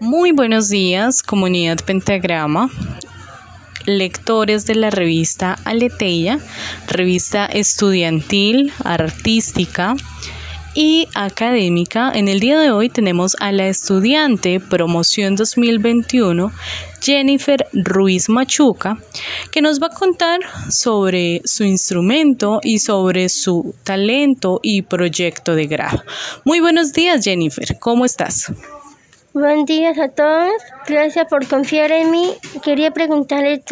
Muy buenos días, comunidad Pentagrama, lectores de la revista Aleteia, revista estudiantil, artística y académica. En el día de hoy tenemos a la estudiante Promoción 2021, Jennifer Ruiz Machuca, que nos va a contar sobre su instrumento y sobre su talento y proyecto de grado. Muy buenos días, Jennifer, ¿cómo estás? Buenos días a todos, gracias por confiar en mí. Quería preguntarle